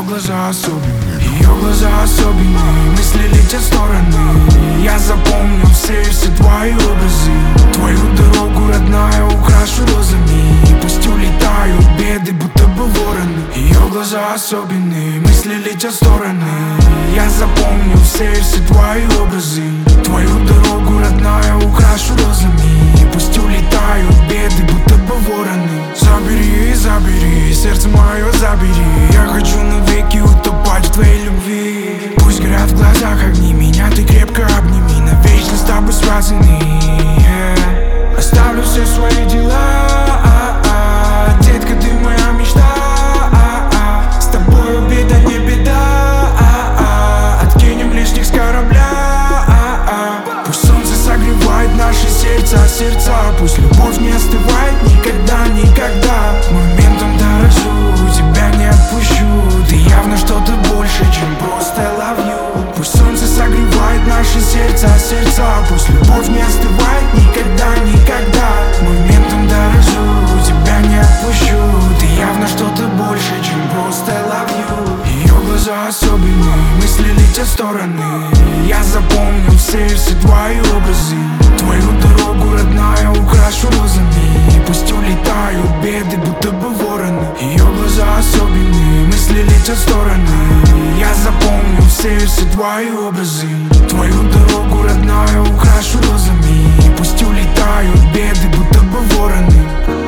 глаза особенные, ее глаза особенные. Мысли летят в стороны. Я запомнил все твои образы. Твою дорогу, родная, украшу розами. И пусть улетают беды, будто бы вороны. Ее глаза особенные. Мысли летят в стороны. Я запомнил все твои образы. Твою дорогу, родная, украшу розами. И пусть улетают беды, будто бы вороны. Забери, забери, сердце мое забери. Я хочу навеки утопать в твоей любви. Пусть горят в глазах огни, меня ты крепко обними. Навечно с тобой связаны, yeah. Оставлю все свои дела, детка, ты моя мечта. С тобою беда не беда, откинем лишних с корабля. Пусть солнце согревает наши сердца. Пусть любовь не остывает никогда, никогда. Моментом дорожу, тебя не отпущу. Ты явно что-то больше, чем просто love you. Пусть солнце согревает наши сердца. Пусть любовь не остывает никогда, никогда. Моментом дорожу, тебя не отпущу. Ты явно что-то больше, чем просто love you. Ее глаза особенные, мысли летят в стороны. Я запомнил все твои образы. Твою дорогу, родная, украшу розами. И пусть улетают беды, будто бы вороны. Ее глаза особенные, мысли летят в стороны. Я запомнил все твои образы. Твою дорогу, родная, украшу розами. И пусть улетают беды, будто бы вороны.